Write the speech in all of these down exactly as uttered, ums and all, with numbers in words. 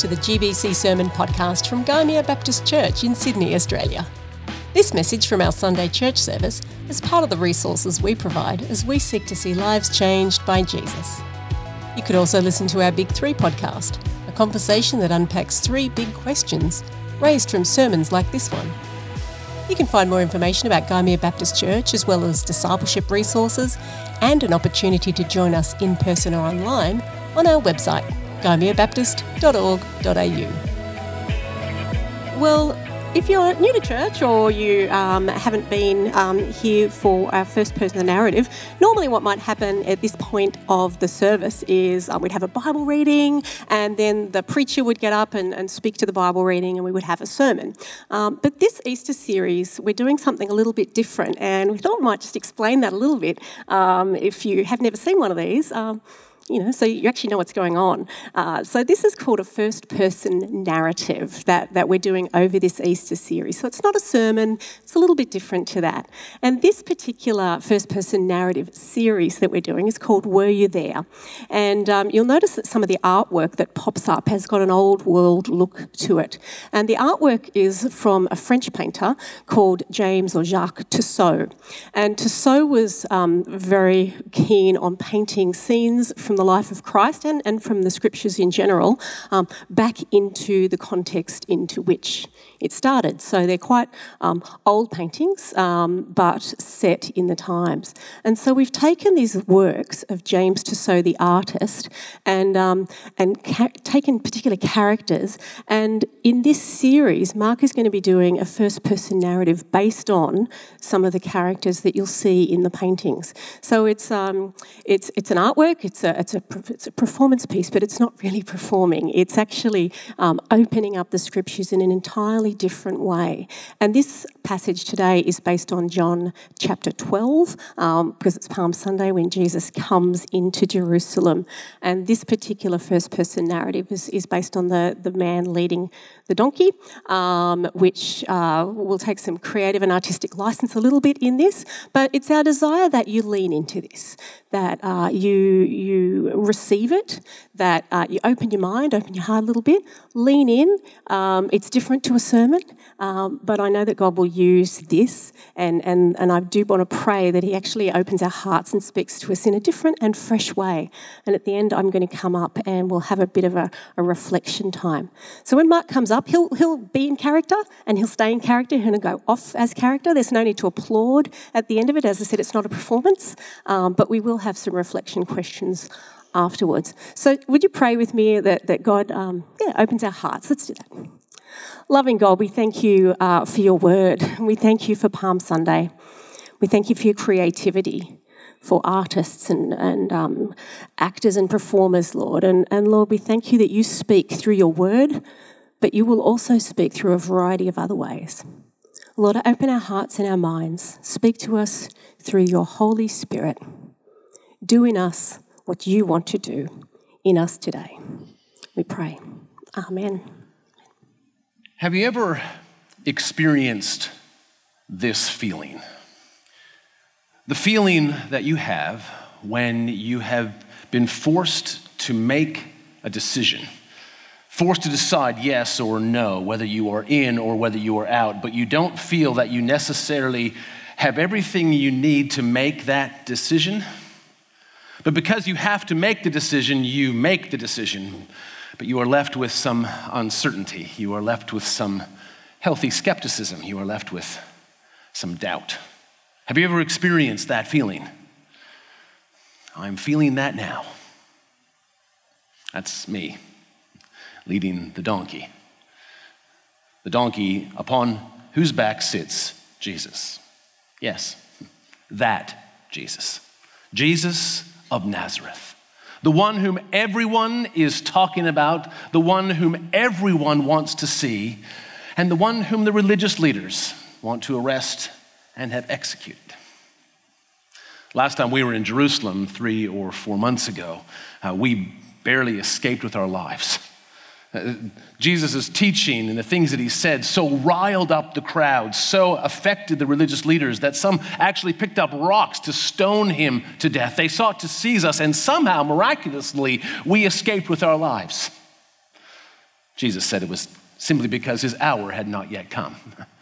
to the G B C Sermon Podcast from Gymea Baptist Church in Sydney, Australia. This message from our Sunday church service is part of the resources we provide as we seek to see lives changed by Jesus. You could also listen to our Big Three podcast, a conversation that unpacks three big questions raised from sermons like this one. You can find more information about Gymea Baptist Church, as well as discipleship resources and an opportunity to join us in person or online on our website, gymea baptist dot org dot a u. Well, if you're new to church or you um, haven't been um, here for our first person narrative, normally what might happen at this point of the service is um, we'd have a Bible reading, and then the preacher would get up and, and speak to the Bible reading, and we would have a sermon. Um, but this Easter series, we're doing something a little bit different, and we thought we might just explain that a little bit. Um, if you have never seen one of these, um, You know, so you actually know what's going on. Uh, so this is called a first-person narrative that, that we're doing over this Easter series. So it's not a sermon, it's a little bit different to that. And this particular first-person narrative series that we're doing is called Were You There? And um, you'll notice that some of the artwork that pops up has got an old world look to it. And the artwork is from a French painter called James or Jacques Tissot. And Tissot was um, very keen on painting scenes from the life of Christ and, and from the scriptures in general um, back into the context into which it started. So they're quite um, old paintings, um, but set in the times. And so we've taken these works of James Tissot, the artist, and um, and ca- taken particular characters. And in this series, Mark is going to be doing a first-person narrative based on some of the characters that you'll see in the paintings. So it's um, it's it's an artwork. It's a it's a it's a performance piece, but it's not really performing. It's actually um, opening up the scriptures in an entirely different way. And this passage today is based on John chapter twelve, um, because it's Palm Sunday when Jesus comes into Jerusalem. And this particular first-person narrative is, is based on the, the man leading the donkey, um, which uh, will take some creative and artistic license a little bit in this, but it's our desire that you lean into this, that uh, you you receive it, that uh, you open your mind, open your heart a little bit, lean in. Um, it's different to a sermon, um, but I know that God will use this, and, and, and I do want to pray that he actually opens our hearts and speaks to us in a different and fresh way. And at the end, I'm going to come up and we'll have a bit of a, a reflection time. So when Mark comes up, he'll he'll be in character and he'll stay in character. He'll go off as character. There's no need to applaud at the end of it. As I said, it's not a performance, um, but we will have some reflection questions afterwards. So would you pray with me that, that God um, yeah, opens our hearts? Let's do that. Loving God, we thank you uh, for your word. We thank you for Palm Sunday. We thank you for your creativity, for artists and, and um, actors and performers, Lord. And, and Lord, we thank you that you speak through your word, but you will also speak through a variety of other ways. Lord, open our hearts and our minds. Speak to us through your Holy Spirit. Do in us what you want to do in us today. We pray. Amen. Have you ever experienced this feeling? The feeling that you have when you have been forced to make a decision, forced to decide yes or no, whether you are in or whether you are out, but you don't feel that you necessarily have everything you need to make that decision. But because you have to make the decision, you make the decision, but you are left with some uncertainty. You are left with some healthy skepticism. You are left with some doubt. Have you ever experienced that feeling? I'm feeling that now. That's me, leading the donkey. The donkey upon whose back sits Jesus. Yes, that Jesus. Jesus of Nazareth. The one whom everyone is talking about, the one whom everyone wants to see, and the one whom the religious leaders want to arrest and have executed. Last time we were in Jerusalem, three or four months ago, uh, we barely escaped with our lives. Uh, Jesus' teaching and the things that he said so riled up the crowd, so affected the religious leaders that some actually picked up rocks to stone him to death. They sought to seize us, and somehow, miraculously, we escaped with our lives. Jesus said it was simply because his hour had not yet come.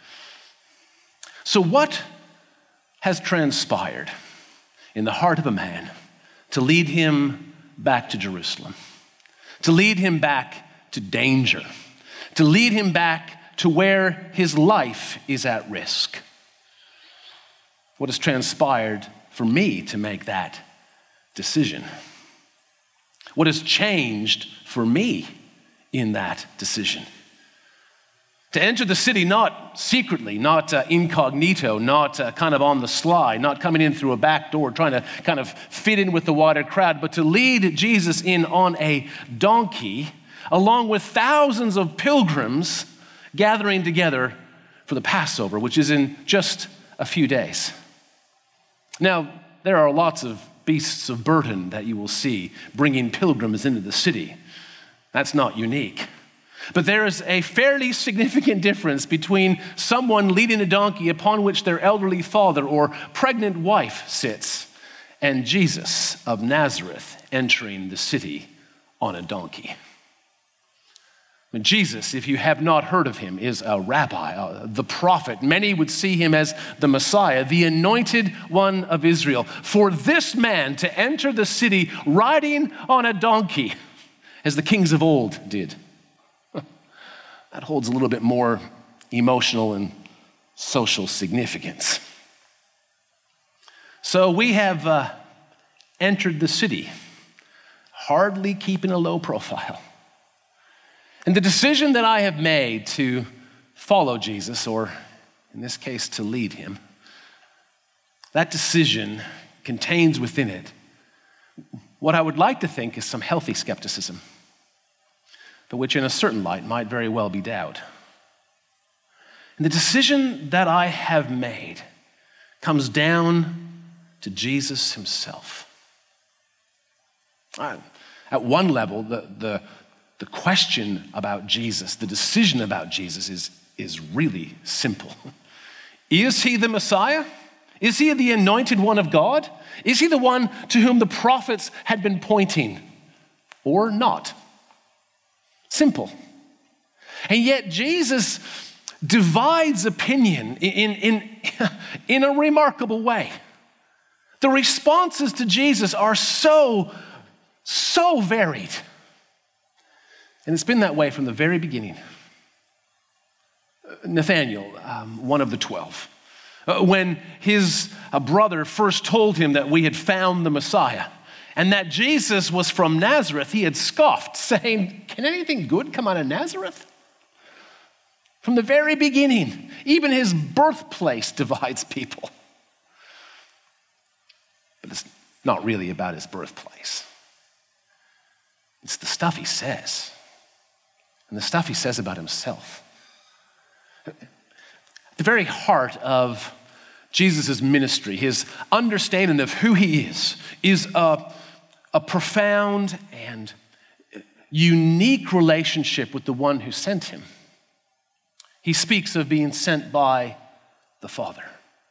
So what has transpired in the heart of a man to lead him back to Jerusalem, to lead him back to danger, to lead him back to where his life is at risk? What has transpired for me to make that decision? What has changed for me in that decision? To enter the city not secretly, not uh, incognito, not uh, kind of on the sly, not coming in through a back door trying to kind of fit in with the wider crowd, but to lead Jesus in on a donkey along with thousands of pilgrims gathering together for the Passover, which is in just a few days. Now, there are lots of beasts of burden that you will see bringing pilgrims into the city. That's not unique. But there is a fairly significant difference between someone leading a donkey upon which their elderly father or pregnant wife sits and Jesus of Nazareth entering the city on a donkey. But Jesus, if you have not heard of him, is a rabbi, uh, the prophet. Many would see him as the Messiah, the anointed one of Israel. For this man to enter the city riding on a donkey, as the kings of old did, that holds a little bit more emotional and social significance. So we have uh, entered the city, hardly keeping a low profile. And the decision that I have made to follow Jesus, or in this case, to lead him, that decision contains within it what I would like to think is some healthy skepticism, but which in a certain light might very well be doubt. And the decision that I have made comes down to Jesus himself. Uh, at one level, the, the, the question about Jesus, the decision about Jesus is, is really simple. Is he the Messiah? Is he the anointed one of God? Is he the one to whom the prophets had been pointing, or not? Simple. And yet Jesus divides opinion in, in, in a remarkable way. The responses to Jesus are so, so varied. And it's been that way from the very beginning. Nathanael, um, one of the twelve, uh, when his uh, brother first told him that we had found the Messiah, and that Jesus was from Nazareth, he had scoffed, saying, "Can anything good come out of Nazareth?" From the very beginning, even his birthplace divides people. But it's not really about his birthplace. It's the stuff he says, and the stuff he says about himself. The very heart of Jesus' ministry, his understanding of who he is, is a A profound and unique relationship with the one who sent him. He speaks of being sent by the Father.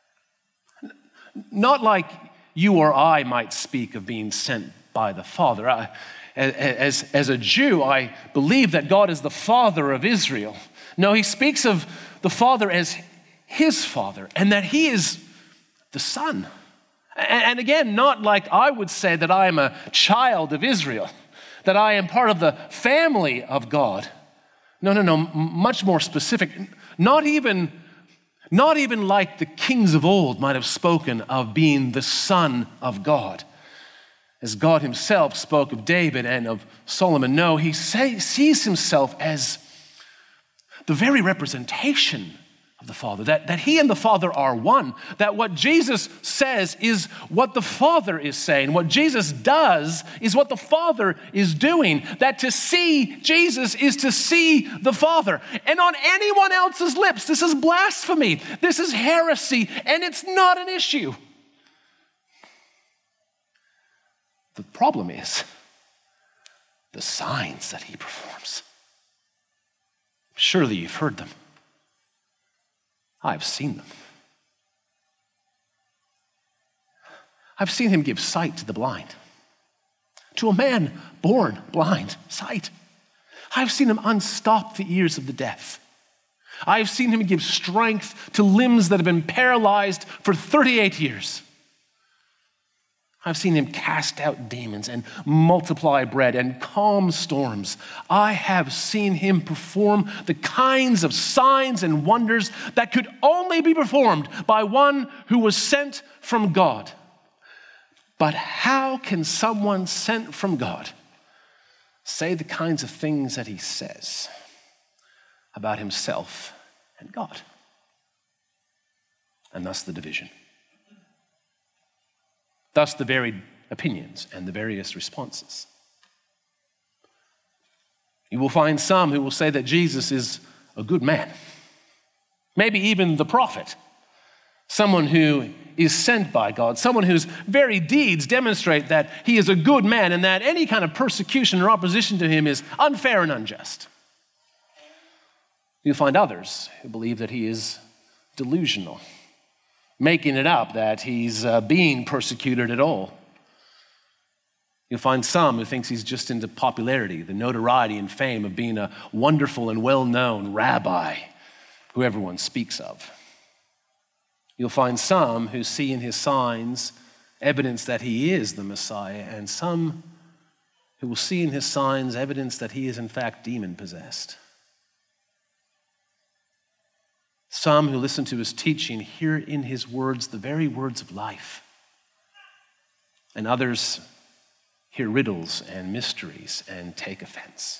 Not like you or I might speak of being sent by the Father. I, as, as a Jew, I believe that God is the Father of Israel. No, he speaks of the Father as his Father, and that he is the Son. And again, not like I would say that I am a child of Israel, that I am part of the family of God. No, no, no, much more specific. Not even, not even like the kings of old might have spoken of being the Son of God, as God himself spoke of David and of Solomon. No, he say, sees himself as the very representation of the Father, that, that he and the Father are one, that what Jesus says is what the Father is saying, what Jesus does is what the Father is doing, that to see Jesus is to see the Father. And on anyone else's lips, this is blasphemy, this is heresy, and it's not an issue. The problem is the signs that he performs. Surely you've heard them. I've seen them. I've seen him give sight to the blind. To a man born blind, sight. I've seen him unstop the ears of the deaf. I've seen him give strength to limbs that have been paralyzed for thirty-eight years. I've seen him cast out demons and multiply bread and calm storms. I have seen him perform the kinds of signs and wonders that could only be performed by one who was sent from God. But how can someone sent from God say the kinds of things that he says about himself and God? And thus the division. Thus the varied opinions and the various responses. You will find some who will say that Jesus is a good man, maybe even the prophet, someone who is sent by God, someone whose very deeds demonstrate that he is a good man and that any kind of persecution or opposition to him is unfair and unjust. You'll find others who believe that he is delusional, making it up that he's uh, being persecuted at all. You'll find some who thinks he's just into popularity, the notoriety and fame of being a wonderful and well-known rabbi who everyone speaks of. You'll find some who see in his signs evidence that he is the Messiah, and some who will see in his signs evidence that he is in fact demon-possessed. Some who listen to his teaching hear in his words the very words of life. And others hear riddles and mysteries and take offense.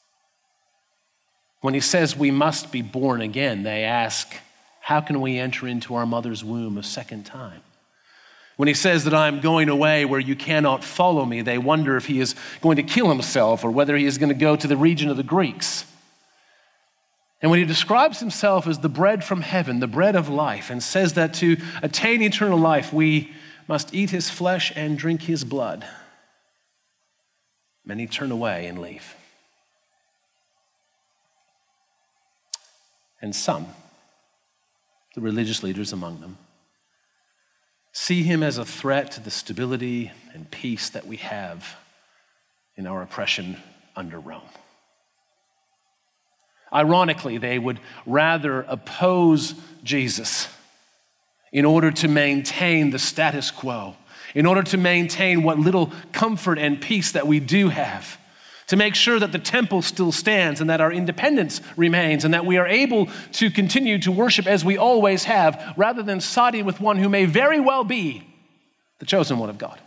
When he says we must be born again, they ask, how can we enter into our mother's womb a second time? When he says that I'm going away where you cannot follow me, they wonder if he is going to kill himself or whether he is going to go to the region of the Greeks. And when he describes himself as the bread from heaven, the bread of life, and says that to attain eternal life, we must eat his flesh and drink his blood, many turn away and leave. And some, the religious leaders among them, see him as a threat to the stability and peace that we have in our oppression under Rome. Ironically, they would rather oppose Jesus in order to maintain the status quo, in order to maintain what little comfort and peace that we do have, to make sure that the temple still stands and that our independence remains and that we are able to continue to worship as we always have, rather than siding with one who may very well be the chosen one of God.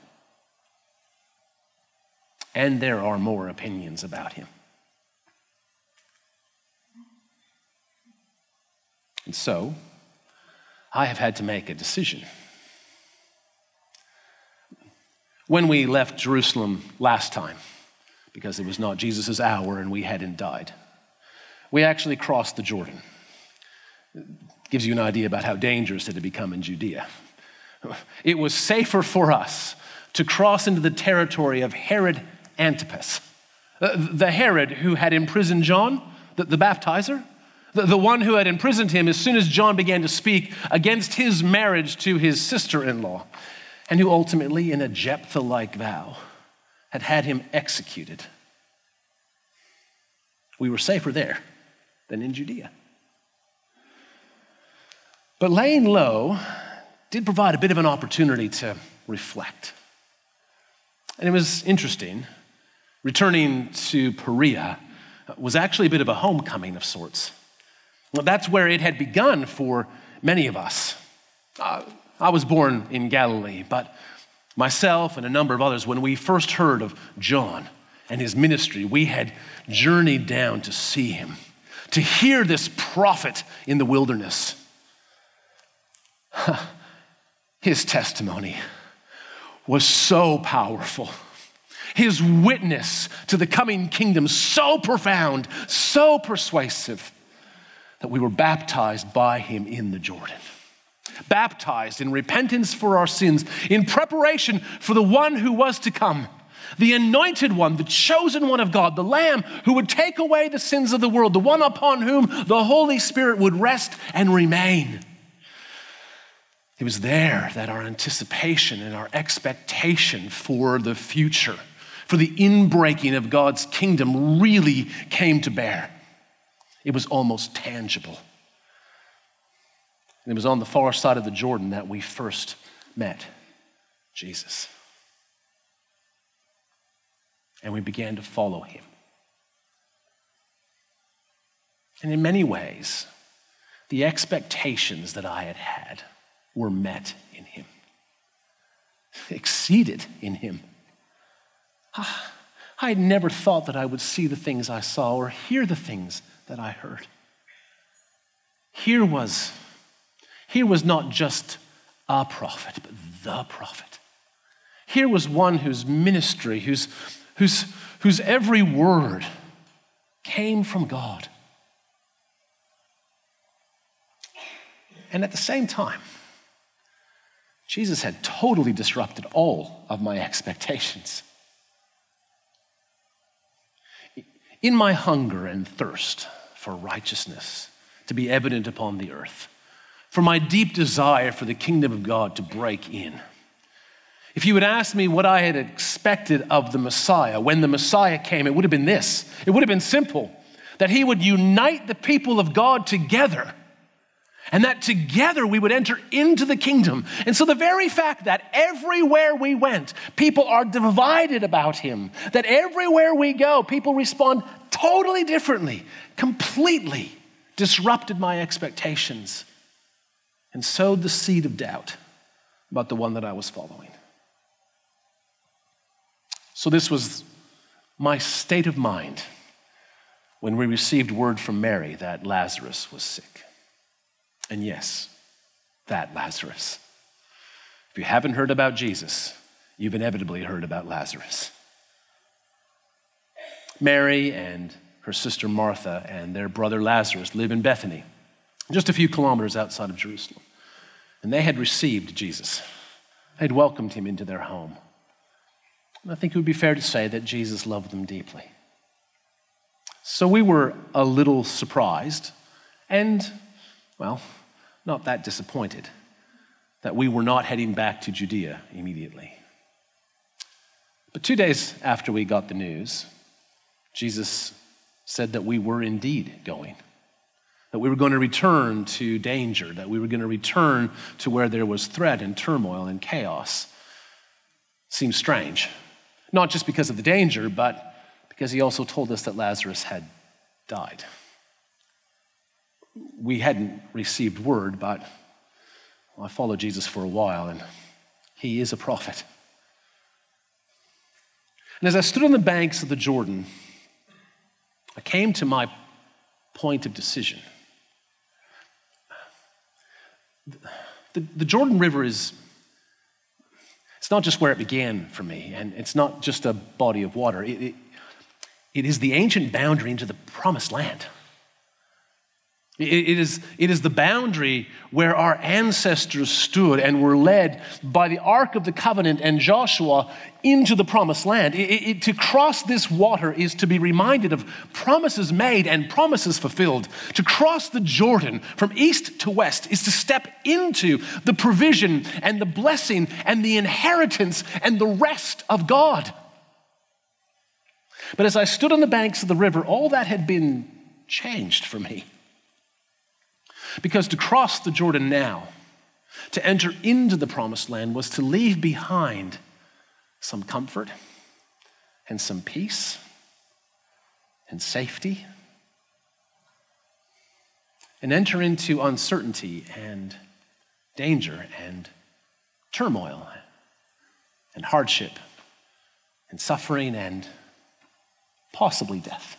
And there are more opinions about him. And so, I have had to make a decision. When we left Jerusalem last time, because it was not Jesus' hour and we hadn't died, we actually crossed the Jordan. It gives you an idea about how dangerous it had become in Judea. It was safer for us to cross into the territory of Herod Antipas, the Herod who had imprisoned John, the, the baptizer, the, the one who had imprisoned him as soon as John began to speak against his marriage to his sister-in-law, and who ultimately, in a Jephthah-like vow, had had him executed. We were safer there than in Judea. But laying low did provide a bit of an opportunity to reflect. And it was interesting. Returning to Perea was actually a bit of a homecoming of sorts. Well, that's where it had begun for many of us. Uh, I was born in Galilee, but myself and a number of others, when we first heard of John and his ministry, we had journeyed down to see him, to hear this prophet in the wilderness. His testimony was so powerful. His witness to the coming kingdom so profound, so persuasive, that we were baptized by him in the Jordan. Baptized in repentance for our sins, in preparation for the one who was to come, the anointed one, the chosen one of God, the Lamb who would take away the sins of the world, the one upon whom the Holy Spirit would rest and remain. It was there that our anticipation and our expectation for the future, for the inbreaking of God's kingdom really came to bear. It was almost tangible. And it was on the far side of the Jordan that we first met Jesus. And we began to follow him. And in many ways, the expectations that I had had were met in him, exceeded in him. I had never thought that I would see the things I saw or hear the things that I heard. Here was, here was not just a prophet, but the prophet. Here was one whose ministry, whose, whose, whose every word came from God. And at the same time, Jesus had totally disrupted all of my expectations. In my hunger and thirst for righteousness to be evident upon the earth, for my deep desire for the kingdom of God to break in, if you had asked me what I had expected of the Messiah when the Messiah came, it would have been this. It would have been simple, that he would unite the people of God together, and that together we would enter into the kingdom. And so the very fact that everywhere we went, people are divided about him, that everywhere we go, people respond totally differently, completely disrupted my expectations and sowed the seed of doubt about the one that I was following. So this was my state of mind when we received word from Mary that Lazarus was sick. And yes, that Lazarus. If you haven't heard about Jesus, you've inevitably heard about Lazarus. Mary and her sister Martha and their brother Lazarus live in Bethany, just a few kilometers outside of Jerusalem. And they had received Jesus. They had welcomed him into their home. And I think it would be fair to say that Jesus loved them deeply. So we were a little surprised and, well, not that disappointed that we were not heading back to Judea immediately. But two days after we got the news, Jesus said that we were indeed going, that we were going to return to danger, that we were going to return to where there was threat and turmoil and chaos. Seems strange, not just because of the danger, but because he also told us that Lazarus had died. We hadn't received word, but well, I followed Jesus for a while, and he is a prophet. And as I stood on the banks of the Jordan, I came to my point of decision. The, the Jordan River is, it's not just where it began for me, and it's not just a body of water. It, it, it is the ancient boundary into the promised land. It is, it is the boundary where our ancestors stood and were led by the Ark of the Covenant and Joshua into the promised land. It, it, to cross this water is to be reminded of promises made and promises fulfilled. To cross the Jordan from east to west is to step into the provision and the blessing and the inheritance and the rest of God. But as I stood on the banks of the river, all that had been changed for me. Because to cross the Jordan now, to enter into the promised land, was to leave behind some comfort and some peace and safety and enter into uncertainty and danger and turmoil and hardship and suffering and possibly death.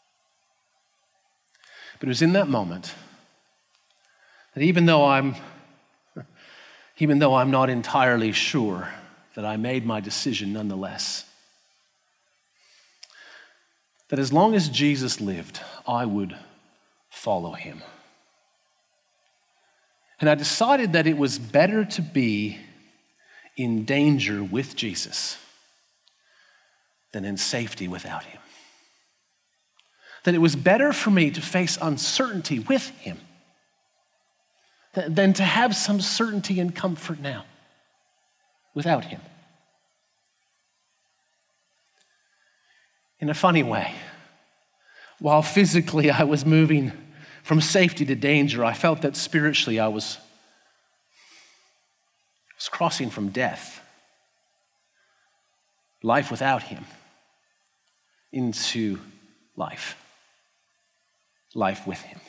But it was in that moment that even though I'm, even though I'm not entirely sure, that I made my decision nonetheless, that as long as Jesus lived, I would follow him. And I decided that it was better to be in danger with Jesus than in safety without him. That it was better for me to face uncertainty with him than to have some certainty and comfort now without him. in a funny way. While physically I was moving from safety to danger, I felt that spiritually I was, was crossing from death, life without him, into life, life with him.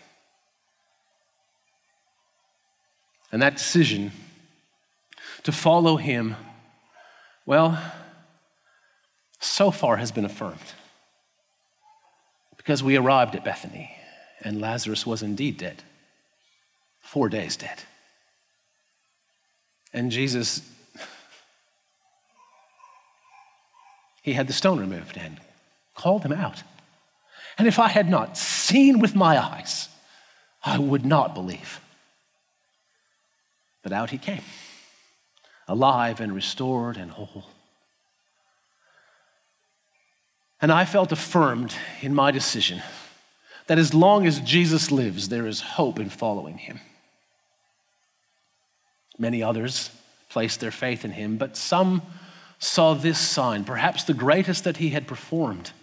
And that decision to follow him, well, so far has been affirmed. Because we arrived at Bethany, and Lazarus was indeed dead, four days dead. And Jesus, he had the stone removed and called him out. And if I had not seen with my eyes, I would not believe. But out he came, alive and restored and whole. And I felt affirmed in my decision that as long as Jesus lives, there is hope in following him. Many others placed their faith in him, but some saw this sign, perhaps the greatest that he had performed,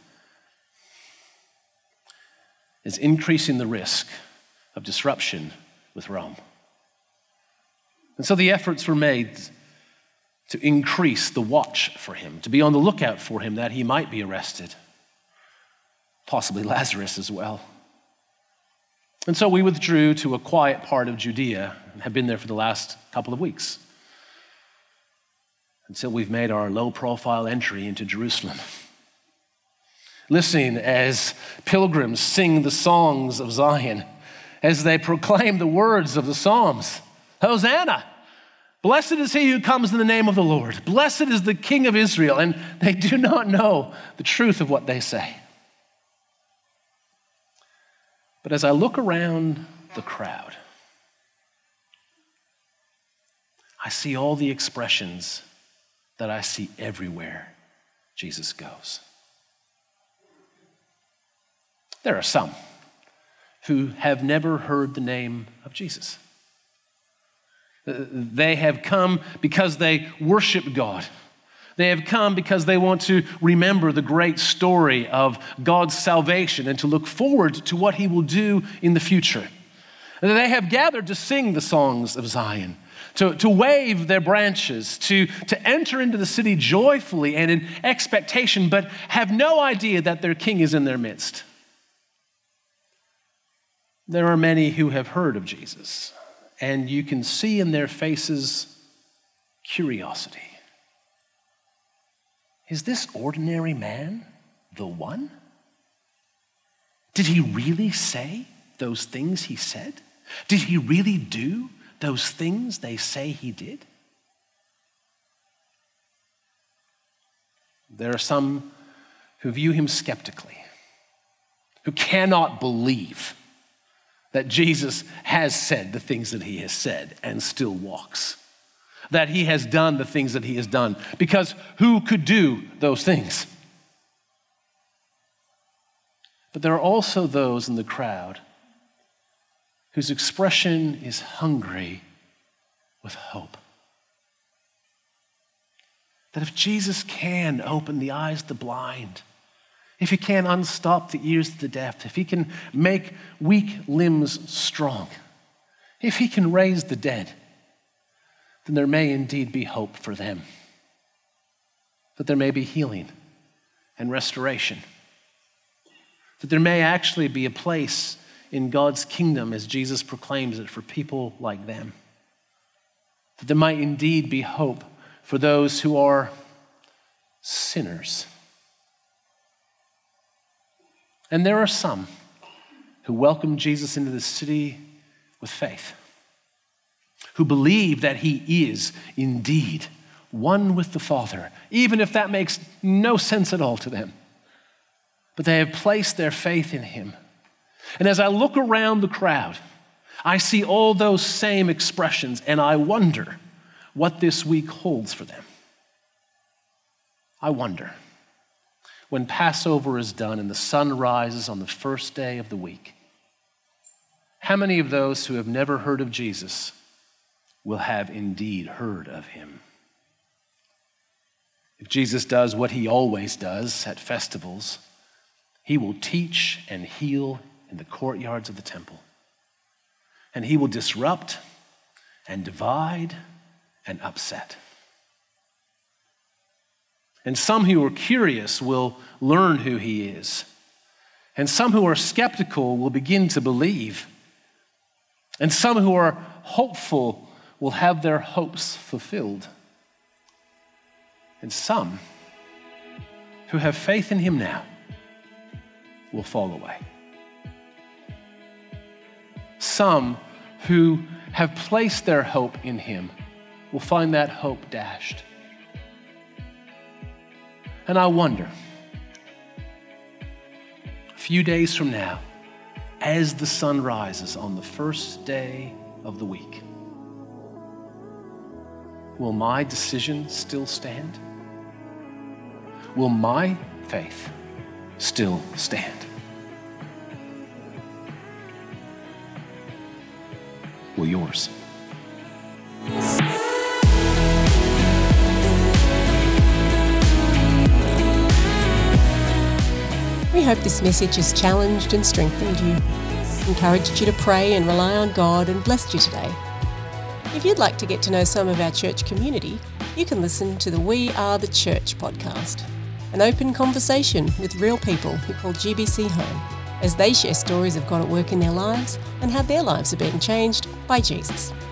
as increasing the risk of disruption with Rome. And so the efforts were made to increase the watch for him, to be on the lookout for him that he might be arrested, possibly Lazarus as well. And so we withdrew to a quiet part of Judea and have been there for the last couple of weeks until we've made our low-profile entry into Jerusalem. Listening as pilgrims sing the songs of Zion, as they proclaim the words of the Psalms. Hosanna! Blessed is he who comes in the name of the Lord. Blessed is the King of Israel. And they do not know the truth of what they say. But as I look around the crowd, I see all the expressions that I see everywhere Jesus goes. There are some who have never heard the name of Jesus. They have come because they worship God. They have come because they want to remember the great story of God's salvation and to look forward to what he will do in the future. And they have gathered to sing the songs of Zion, to, to wave their branches, to, to enter into the city joyfully and in expectation, but have no idea that their king is in their midst. There are many who have heard of Jesus, and you can see in their faces curiosity. Is this ordinary man the one? Did he really say those things he said? Did he really do those things they say he did? There are some who view him skeptically, who cannot believe that Jesus has said the things that he has said and still walks. That he has done the things that he has done. Because who could do those things? But there are also those in the crowd whose expression is hungry with hope. That if Jesus can open the eyes of the blind, if he can unstop the ears of the deaf, if he can make weak limbs strong, if he can raise the dead, then there may indeed be hope for them. That there may be healing and restoration. That there may actually be a place in God's kingdom as Jesus proclaims it for people like them. That there might indeed be hope for those who are sinners. And there are some who welcome Jesus into the city with faith, who believe that he is indeed one with the Father, even if that makes no sense at all to them. But they have placed their faith in him. And as I look around the crowd, I see all those same expressions, and I wonder what this week holds for them. I wonder, when Passover is done and the sun rises on the first day of the week, how many of those who have never heard of Jesus will have indeed heard of him? If Jesus does what he always does at festivals, He will teach and heal in the courtyards of the temple. And he will disrupt and divide and upset. And some who are curious will learn who he is. And some who are skeptical will begin to believe. And some who are hopeful will have their hopes fulfilled. And some who have faith in him now will fall away. Some who have placed their hope in him will find that hope dashed. And I wonder, a few days from now, as the sun rises on the first day of the week, will my decision still stand? Will my faith still stand? Will yours? We hope this message has challenged and strengthened you, encouraged you to pray and rely on God, and blessed you today. If you'd like to get to know some of our church community, you can listen to the We Are the Church podcast, an open conversation with real people who call G B C home, as they share stories of God at work in their lives and how their lives are being changed by Jesus.